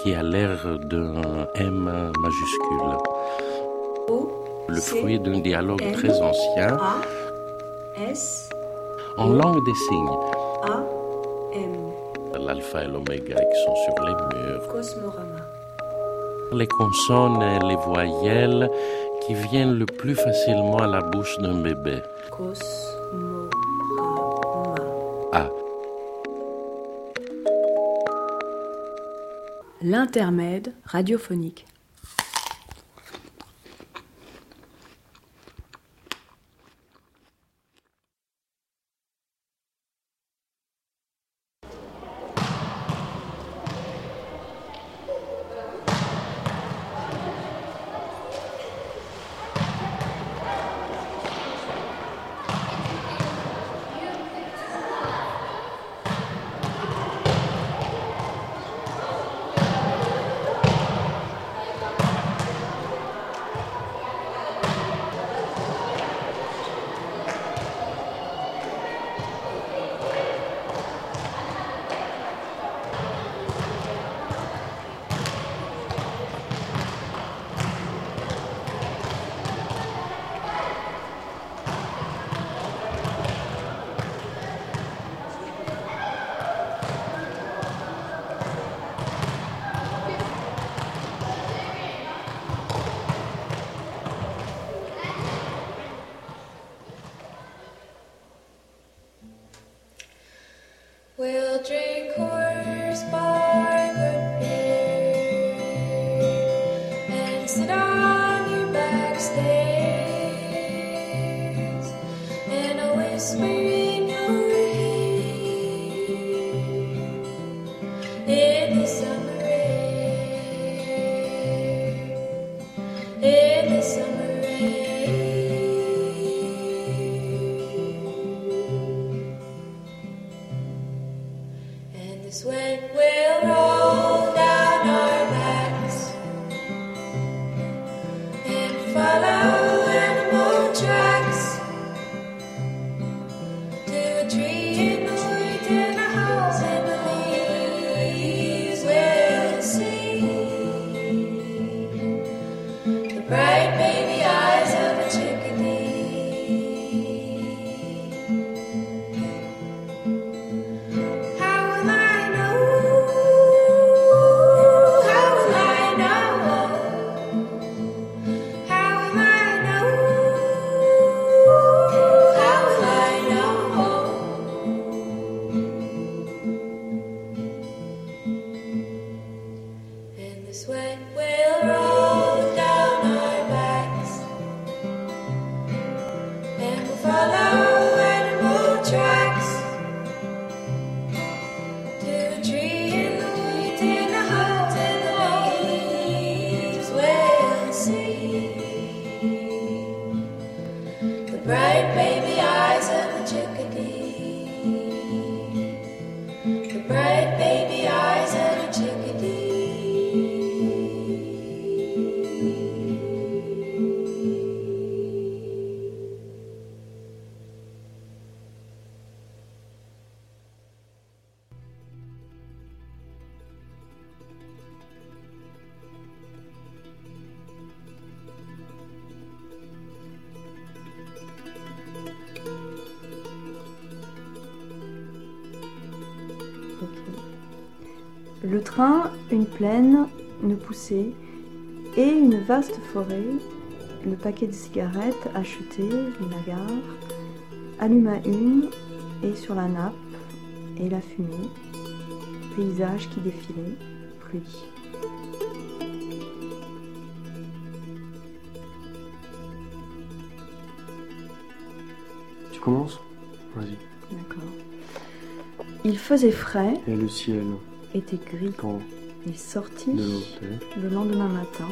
qui a l'air d'un M majuscule. Le fruit d'un dialogue très ancien en langue des signes. L'alpha et l'oméga qui sont sur les murs. Cosmorama. Les consonnes et les voyelles qui viennent le plus facilement à la bouche d'un bébé. Cosmorama. A. L'intermède radiophonique. We'll drink horse by good beer and sit on your back stairs and I'll whisper in your ear in the summer air, in the summer air. Sweat will roll down our backs and follow animal tracks to a tree in the woods and a house in the leaves. We'll see the bright baby eyes of a chickadee. Sweat will roll down our backs and we'll follow animal tracks to a tree in the woods and a house in the leaves. We'll see the bright baby eyes of a chickadee, the bright baby eyes of a chickadee. Le train, une plaine, une poussée et une vaste forêt, le paquet de cigarettes acheté, la gare, alluma une et sur la nappe et la fumée, paysage qui défilait, pluie. Tu commences ? Vas-y. D'accord. Il faisait frais. Et le ciel était gris. Quand il sortit de l'hôtel le lendemain matin.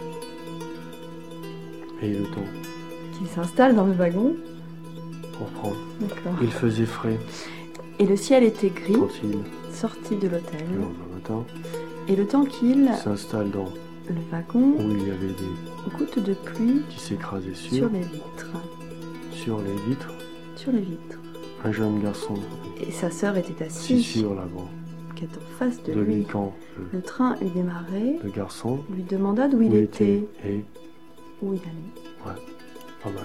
Et le temps qu'il s'installe dans le wagon. Pour prendre. D'accord. Il faisait frais. Et le ciel était gris. Quand il sortit de l'hôtel. Le lendemain matin. Et le temps qu'il s'installe dans le wagon. Où il y avait des gouttes de pluie qui s'écrasaient sur les vitres. Sur les vitres. Sur les vitres. Un jeune garçon. Et sa sœur était assise sur l'avant. qui est en face de de lui lui. quand Le train eut démarré, le garçon lui demanda d'où il où était, et où il allait. pas mal.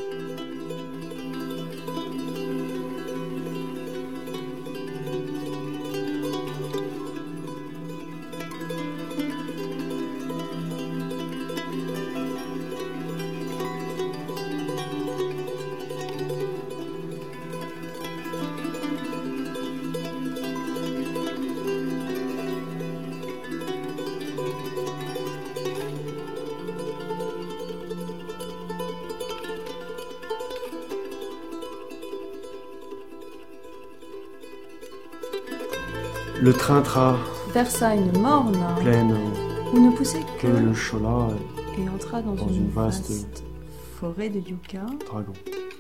Le train Versa une morne pleine où ne poussait que que le chola et entra dans une une vaste vaste forêt de yucca. dragon.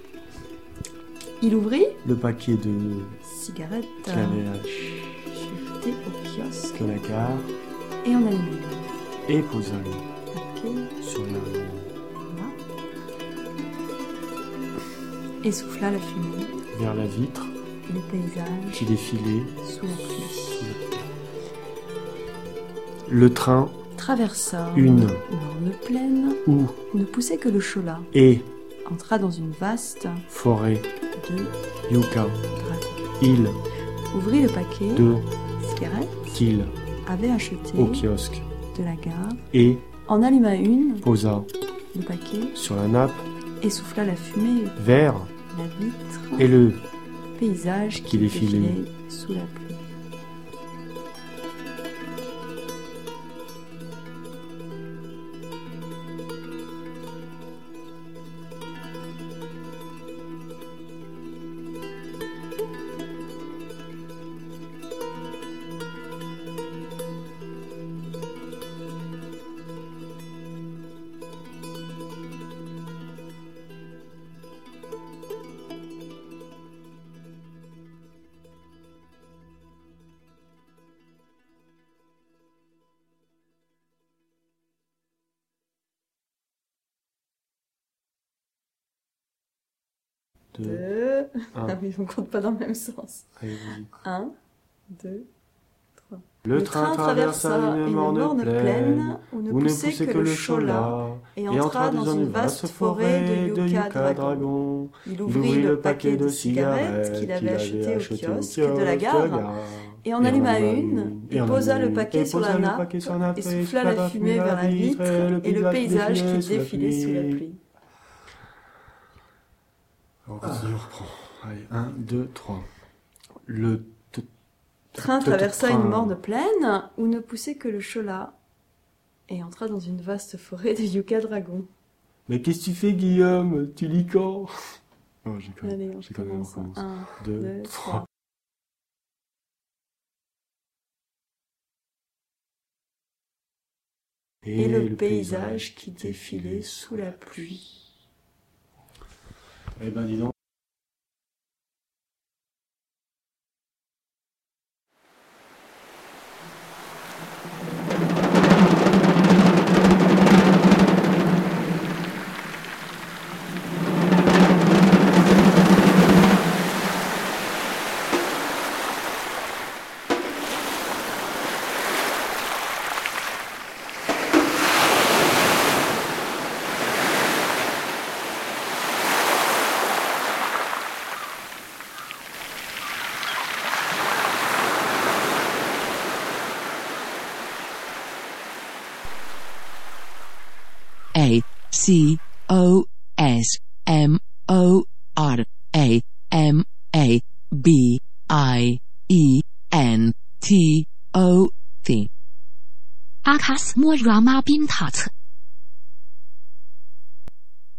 Il ouvrit Le paquet de cigarette qu'il avait acheté au kiosque de la gare et en alluma une. et posa le Paquet sur la là, et souffla la fumée vers la vitre et le paysage qui défilait. sous la pluie. Le train Traversa Une morne plaine où où ne poussait que le chola. et Entra dans une vaste forêt de yucca. dragons. Il Ouvrit le paquet de cigarette qu'il avait acheté au kiosque de la gare, et en alluma une, posa le paquet, sur la nappe et souffla la fumée vers la vitre et le paysage qui qui défilait défilait sous la pluie. de Deux. un. Ah oui, on compte pas dans le même sens. Allez, vas-y. 1, 2, 3. Le train traversa une morne plaine où ne poussait que le chola et entra dans une vaste forêt de yucca dragon. Il ouvrit le paquet de cigarettes qu'il avait acheté au kiosque de la gare et en alluma une et posa le paquet sur la nappe et souffla la fumée vers la vitre et le paysage qui défilait sous la pluie. On continue, on reprend. Allez, 1, 2, 3. Le Train traversa train. une morne plaine où ne poussait que le chola et entra dans une vaste forêt de yucca dragon. Mais qu'est-ce que tu fais, Guillaume? Tu lis quand? Oh, j'ai quand Allez, même. on J'ai quand même. On commence. commence. 1, 2, 2, 3. 3. Et le paysage qui défilait sous la pluie. Eh ben, dis donc. A C O S M O R A M A B I E N T O T 阿卡斯莫拉玛宾塔茨。